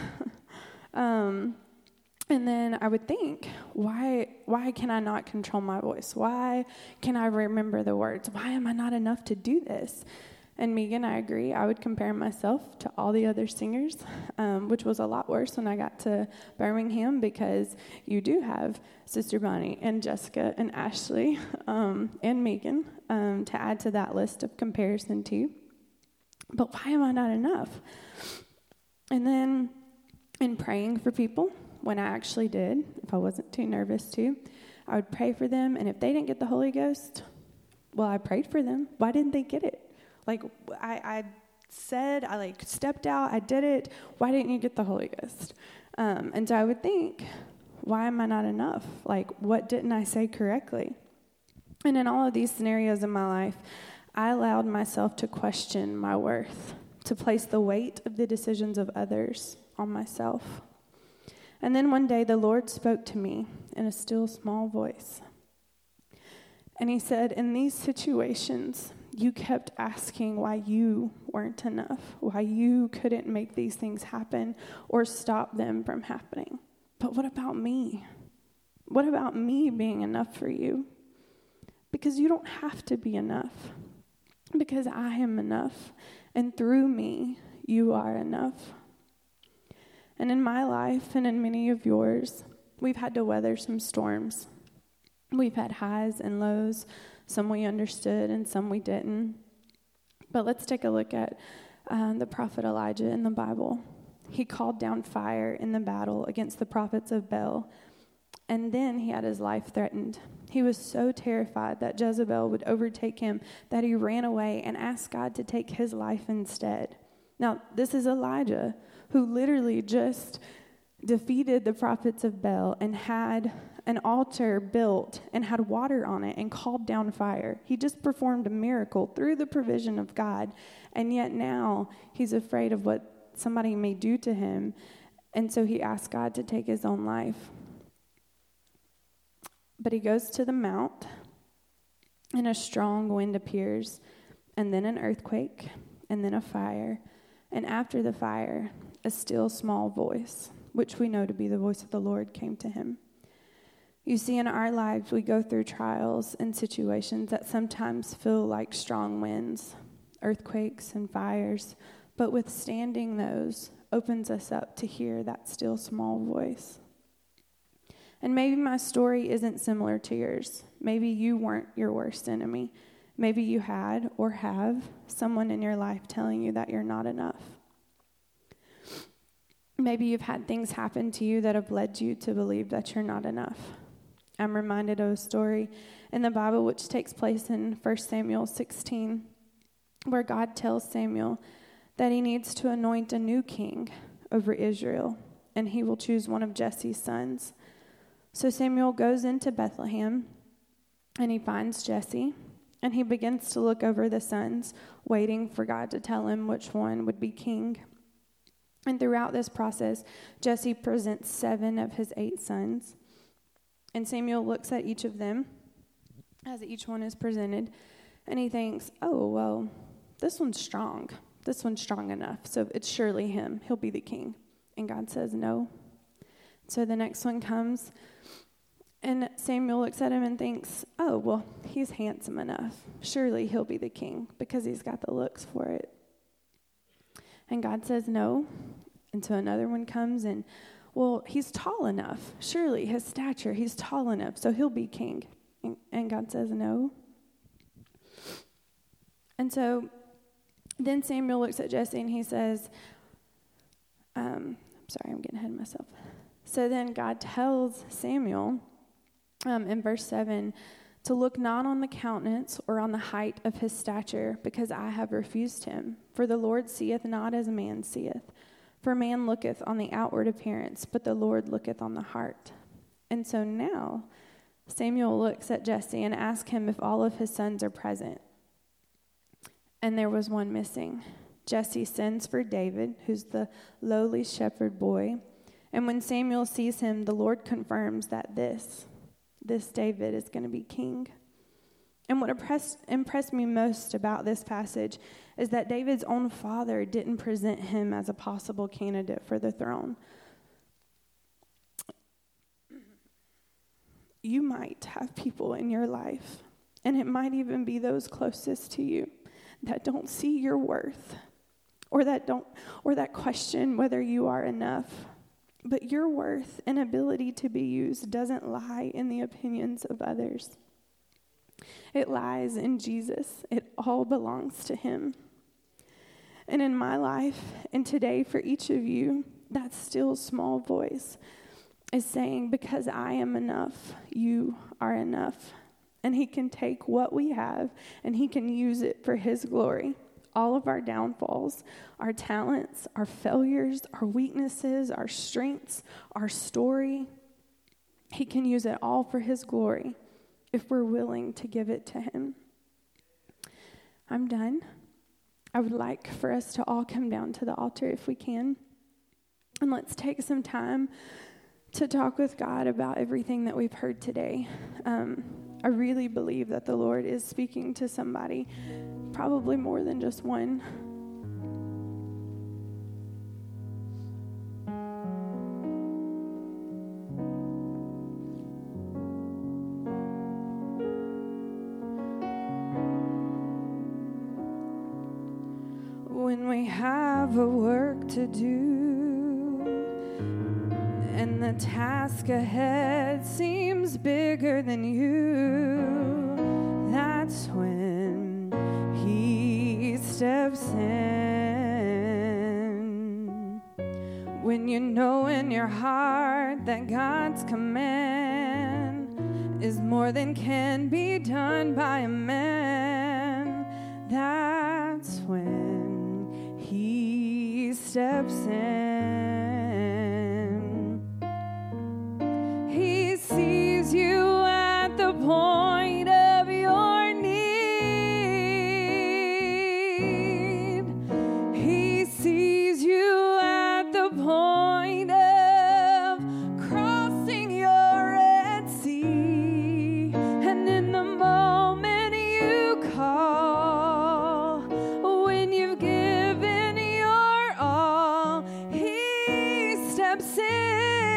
um, And then I would think, why why can I not control my voice? Why can I remember the words? Why am I not enough to do this? And Megan, I agree. I would compare myself to all the other singers, um, which was a lot worse when I got to Birmingham, because you do have Sister Bonnie and Jessica and Ashley um, and Megan um, to add to that list of comparison too. But why am I not enough? And then in praying for people, when I actually did, if I wasn't too nervous to, I would pray for them, and if they didn't get the Holy Ghost, well, I prayed for them. Why didn't they get it? Like, I, I said, I, like, stepped out, I did it. Why didn't you get the Holy Ghost? Um, and so I would think, why am I not enough? Like, what didn't I say correctly? And in all of these scenarios in my life, I allowed myself to question my worth, to place the weight of the decisions of others on myself. And then one day the Lord spoke to me in a still small voice. And he said, in these situations, you kept asking why you weren't enough, why you couldn't make these things happen or stop them from happening. But what about me? What about me being enough for you? Because you don't have to be enough. Because I am enough. And through me, you are enough. And in my life and in many of yours, we've had to weather some storms. We've had highs and lows, some we understood and some we didn't. But let's take a look at um, the prophet Elijah in the Bible. He called down fire in the battle against the prophets of Baal, and then he had his life threatened. He was so terrified that Jezebel would overtake him that he ran away and asked God to take his life instead. Now, this is Elijah, who literally just defeated the prophets of Baal and had an altar built and had water on it and called down fire. He just performed a miracle through the provision of God, and yet now he's afraid of what somebody may do to him, and so he asked God to take his own life. But he goes to the mount, and a strong wind appears, and then an earthquake, and then a fire, and after the fire, a still small voice, which we know to be the voice of the Lord, came to him. You see, in our lives, we go through trials and situations that sometimes feel like strong winds, earthquakes and fires, but withstanding those opens us up to hear that still small voice. And maybe my story isn't similar to yours. Maybe you weren't your worst enemy. Maybe you had or have someone in your life telling you that you're not enough. Maybe you've had things happen to you that have led you to believe that you're not enough. I'm reminded of a story in the Bible which takes place in First Samuel sixteen, where God tells Samuel that he needs to anoint a new king over Israel, and he will choose one of Jesse's sons. So Samuel goes into Bethlehem, and he finds Jesse, and he begins to look over the sons, waiting for God to tell him which one would be king. And throughout this process, Jesse presents seven of his eight sons. And Samuel looks at each of them as each one is presented, and he thinks, oh, well, this one's strong. This one's strong enough, so it's surely him. He'll be the king. And God says no. So the next one comes, and Samuel looks at him and thinks, oh, well, he's handsome enough. Surely he'll be the king because he's got the looks for it. And God says no. And so another one comes and, well, he's tall enough. Surely his stature, he's tall enough, so he'll be king. And, and God says no. And so then Samuel looks at Jesse and he says, um, I'm sorry, I'm getting ahead of myself. So then God tells Samuel um, in verse seven to look not on the countenance or on the height of his stature, because I have refused him. For the Lord seeth not as man seeth. For man looketh on the outward appearance, but the Lord looketh on the heart. And so now Samuel looks at Jesse and asks him if all of his sons are present. And there was one missing. Jesse sends for David, who's the lowly shepherd boy. And when Samuel sees him, the Lord confirms that this, this David is going to be king. And what impressed, impressed me most about this passage is that David's own father didn't present him as a possible candidate for the throne. You might have people in your life, and it might even be those closest to you, that don't see your worth, or that don't, or that question whether you are enough. But your worth and ability to be used doesn't lie in the opinions of others. It lies in Jesus. It all belongs to him. And in my life, and today for each of you, that still small voice is saying, because I am enough, you are enough. And he can take what we have and he can use it for his glory. All of our downfalls, our talents, our failures, our weaknesses, our strengths, our story, he can use it all for his glory if we're willing to give it to him. I'm done. I would like for us to all come down to the altar if we can. And let's take some time to talk with God about everything that we've heard today. Um, I really believe that the Lord is speaking to somebody, probably more than just one. When we have a work to do, and the task ahead seems bigger than you, that's when he steps in. When you know in your heart that God's command is more than can be done by a man, that's when he steps in. He sees you at the point of your need. He sees you at the point of crossing your Red Sea. And in the moment you call, when you've given your all, he steps in.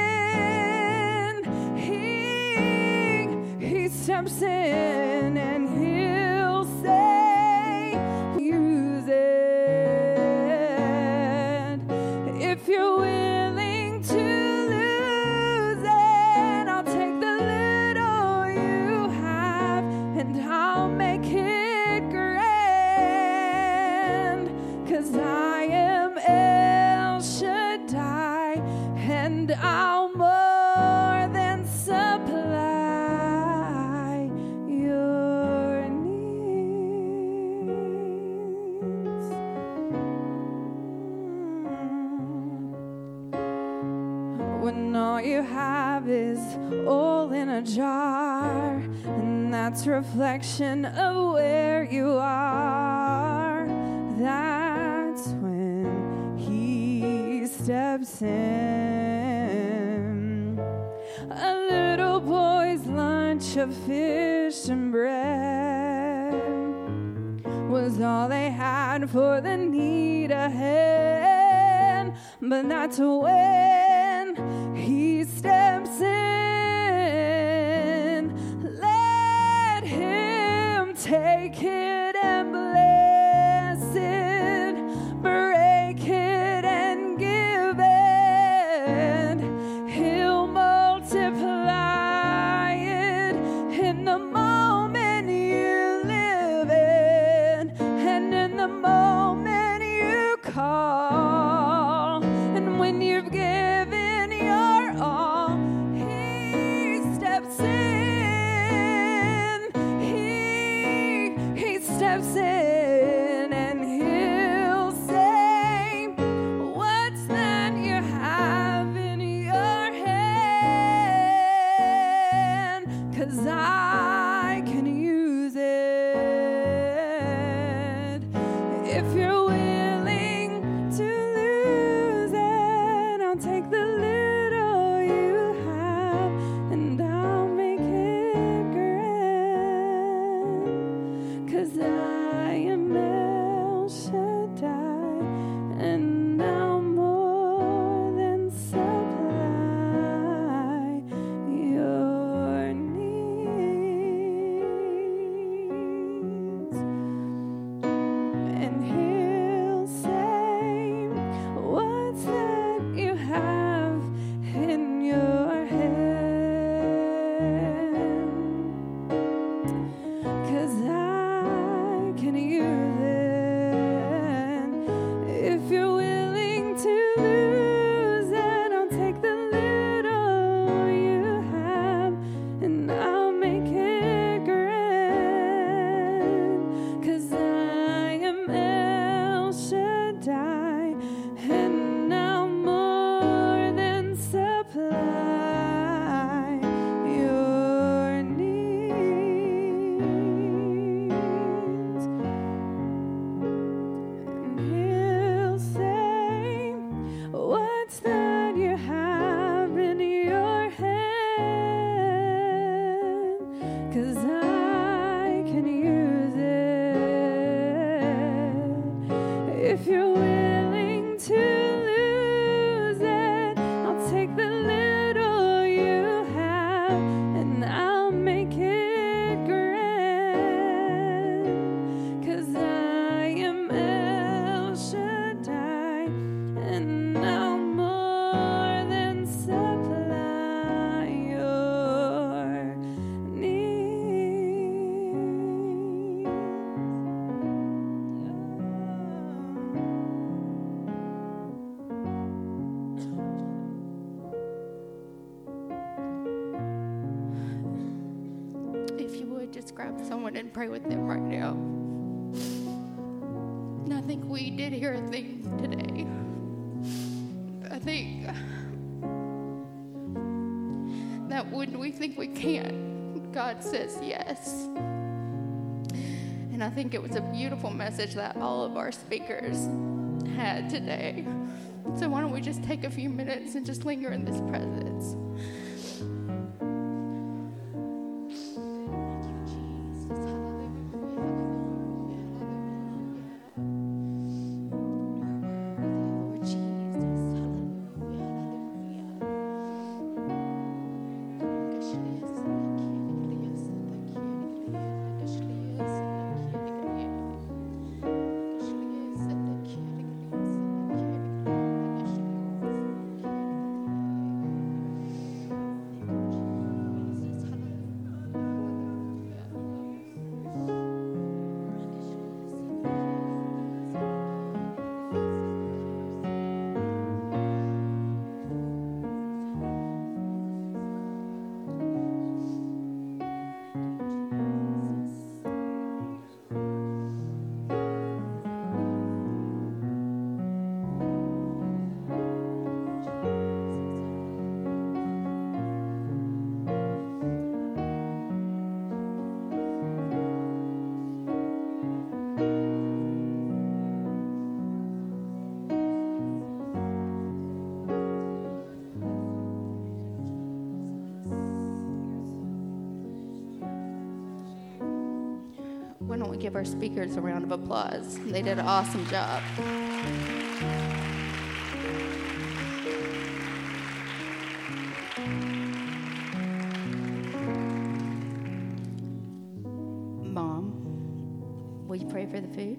He steps in and he'll say, use it. If you're willing to lose it, I'll take the little you have and I'll make it grand. 'Cause I am El Shaddai and I'll more than supply your needs. When all you have is oil in a jar, and that's reflection of where you are, that's when he steps in. A little boy's lunch of fish and bread was all they had for the need ahead. But that's when he steps in. Let him take it and bless it, break it and give it. He'll multiply it in the moment you live in, and in the moment you call. And when you've given your all, he 'cause I can use it. If you're willing to lose it, I'll take the little you have and I'll make it grand. 'Cause I am El Shaddai and I'll more than supply your needs. And he'll say, what's that you have in your hand? 'Cause I can use it. If you're willing to lose it, I'll take the little you have and I'll make it grand. 'Cause I am El Shaddai and I'll more than supply your needs. And he'll say, what's that you have in your hand? 'Cause I can use it. If you're willing to lose it, I'll take the little you have and I'll make it grand. 'Cause I am El Shaddai and I'll more than supply your needs. If you would just grab someone and pray with them right now. And I think we did hear a thing today. I think that when we think we can't, God says yes. And I think it was a beautiful message that all of our speakers had today. So why don't we just take a few minutes and just linger in this presence. Why don't we give our speakers a round of applause? They did an awesome job. Mom, will you pray for the food?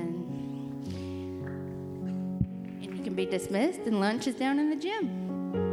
Be dismissed, and lunch is down in the gym.